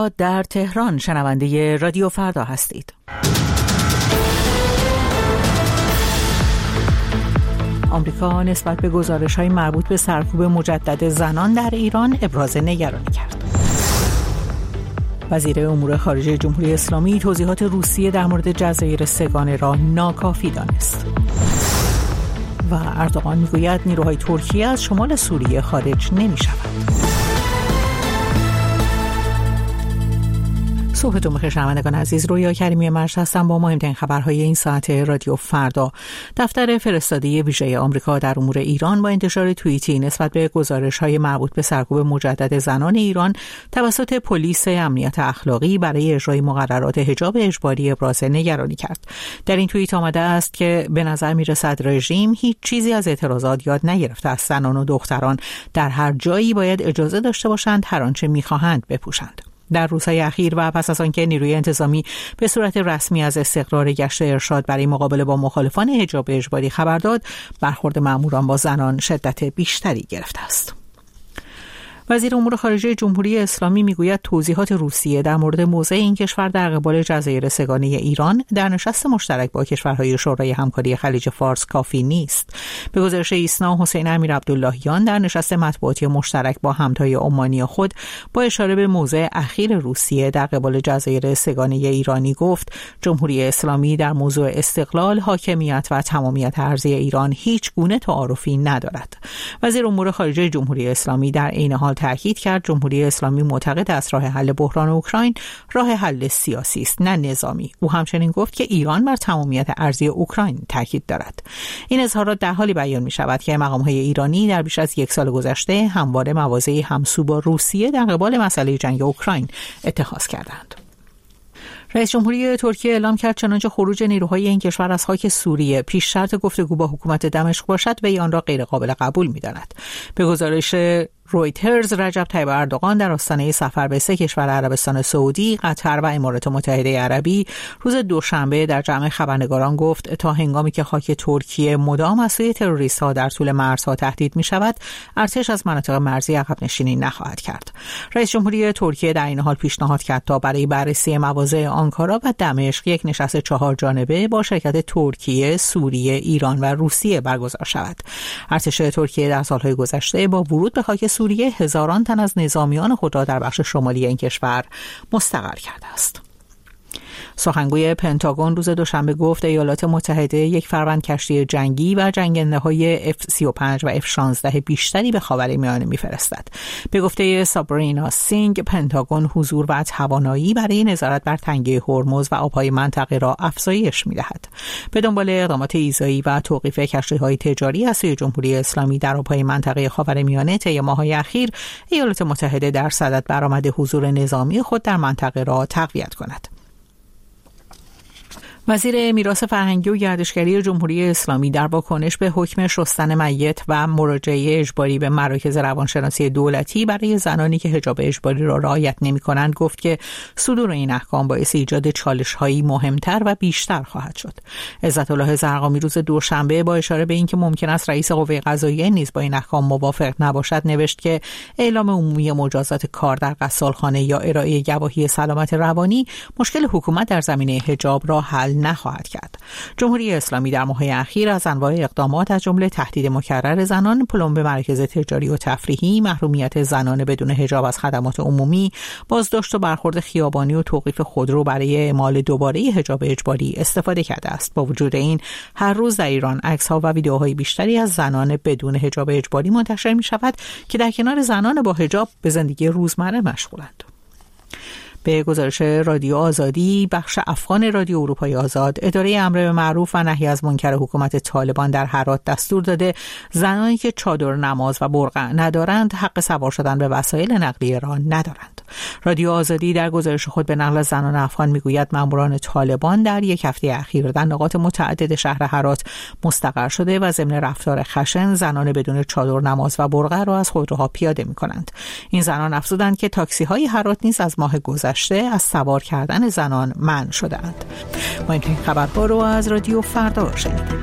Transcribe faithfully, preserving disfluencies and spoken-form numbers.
در تهران شنونده رادیو فردا هستید. آمریکا نسبت به گزارش‌های مربوط به سرکوب مجدد زنان در ایران ابراز نگرانی کرد. وزیر امور خارجه جمهوری اسلامی توضیحات روسیه در مورد جزایر سه‌گانه را ناکافی دانست. و اردوغان میگوید نیروهای ترکیه از شمال سوریه خارج نمی‌شوند. صبحتون بخیر شنوندگان عزیز، رویا کریمی مرج هستم با مهمترین خبرهای این ساعت رادیو فردا. دفتر فرستاده ویژه آمریکا در امور ایران با انتشار توییتی نسبت به گزارش‌های مربوط به سرکوب مجدد زنان ایران توسط پلیس امنیت اخلاقی برای اجرای مقررات حجاب اجباری ابراز نگرانی کرد. در این توییت آمده است که به نظر می‌رسد رژیم هیچ چیزی از اعتراضات یاد نگرفته است. زنان و دختران در هر جایی باید اجازه داشته باشند هر آنچه می‌خواهند بپوشند. در روزهای اخیر و پس از آنکه نیروی انتظامی به صورت رسمی از استقرار گشت ارشاد برای مقابله با مخالفان حجاب اجباری خبر داد، برخورد ماموران با زنان شدت بیشتری گرفته است. وزیر امور خارجه جمهوری اسلامی میگوید توضیحات روسیه در مورد موضع این کشور در قبال جزایر سه‌گانه ایران در نشست مشترک با کشورهای شورای همکاری خلیج فارس کافی نیست. به گزارش ایسنا، حسین امیر عبداللهیان در نشست مطبوعاتی مشترک با همتای عمانی خود با اشاره به موضع اخیر روسیه در قبال جزایر سه‌گانه ایرانی گفت جمهوری اسلامی در موضوع استقلال، حاکمیت و تمامیت ارضی ایران هیچ گونه تعارفی ندارد. وزیر امور خارجه جمهوری اسلامی در عین حال تاکید کرد جمهوری اسلامی معتقد است راه حل بحران اوکراین راه حل سیاسی است نه نظامی. او همچنین گفت که ایران بر تمامیت ارضی اوکراین تاکید دارد. این اظهارات در حالی بیان می شود که مقام‌های ایرانی در بیش از یک سال گذشته همواره مواضعی همسو با روسیه در قبال مسئله جنگ اوکراین اتخاذ کردند. رئیس جمهوری ترکیه اعلام کرد چنانچه خروج نیروهای این کشور از خاک سوریه پیش شرط گفتگو با حکومت دمشق باشد وی آن را غیر قابل قبول می‌داند. به گزارش رویترز، رجب طیب اردوغان در آستانه سفر به سه کشور عربستان سعودی، قطر و امارات متحده عربی روز دوشنبه در جمع خبرنگاران گفت تا هنگامی که خاک ترکیه مدام از سوی تروریست‌ها در طول مرزها تهدید می‌شود، ارتش از مناطق مرزی عقب نشینی نخواهد کرد. رئیس جمهوری ترکیه در این حال پیشنهاد کرد تا برای بررسی مواضع آنکارا و دمشق یک نشست چهار جانبه با شرکت ترکیه، سوریه، ایران و روسیه برگزار شود. ارتش ترکیه در سالهای گذشته با ورود به خاک سوریه هزاران تن از نظامیان خود را در بخش شمالی این کشور مستقر کرده است. سخنگوی پنتاگون روز دوشنبه گفت ایالات متحده یک فروند کشتی جنگی و جنگنده‌های اف سی و پنج و اف شانزده بیشتری به خاورمیانه می‌فرستد. به گفته سابرینا سینگ، پنتاگون حضور و توانایی برای نظارت بر تنگه هرمز و آب‌های منطقه را افزایش می‌دهد. به دنبال اقدامات ایذایی و توقیف کشتی‌های تجاری از سوی جمهوری اسلامی در آب‌های منطقه خاورمیانه طی ماه‌های اخیر، ایالات متحده در صدد برآمد حضور نظامی خود در منطقه را تقویت کند. وزیر میراث فرهنگی و گردشگری جمهوری اسلامی در واکنش به حکم شستن میت و مراجعه اجباری به مراکز روانشناسی دولتی برای زنانی که حجاب اجباری را رعایت نمی‌کنند گفت که صدور این احکام باعث ایجاد چالش‌هایی مهمتر و بیشتر خواهد شد. عزت الله زرقامی روز دوشنبه با اشاره به اینکه ممکن است رئیس قوه قضاییه نیز با این احکام موافق نباشد نوشت که اعلام عمومی مجازات کار در غسالخانه یا ارائه گواهی سلامت روانی مشکل حکومت در زمینه حجاب را حل نخواهد کرد. جمهوری اسلامی در ماه‌های اخیر از انواع اقدامات از جمله تهدید مکرر زنان، پلمب مراکز تجاری و تفریحی، محرومیت زنان بدون حجاب از خدمات عمومی، بازداشت و برخورد خیابانی و توقیف خودرو برای اعمال دوباره حجاب اجباری استفاده کرده است. با وجود این، هر روز در ایران عکس‌ها و ویدیوهای بیشتری از زنان بدون حجاب اجباری منتشر می‌شود که در کنار زنان با حجاب به زندگی روزمره مشغولند. به گزارش رادیو آزادی، بخش افغان رادیو اروپای آزاد، اداره امر به معروف و نهی از منکر حکومت طالبان در هرات دستور داده زنانی که چادر نماز و برقع ندارند حق سوار شدن به وسایل نقلیه را ندارند. رادیو آزادی در گزارش خود به نقل از زنان افغان میگوید ماموران طالبان در یک هفته اخیر در نقاط متعدد شهر هرات مستقر شده و ضمن رفتار خشن زنان بدون چادر نماز و برقع را از خودروها پیاده می‌کنند. این زنان افزودند که تاکسی‌های هرات نیز از ماه گذشته از سوار کردن زنان منع شدند. ما این خبرها رو از رادیو فردا شنیدیم.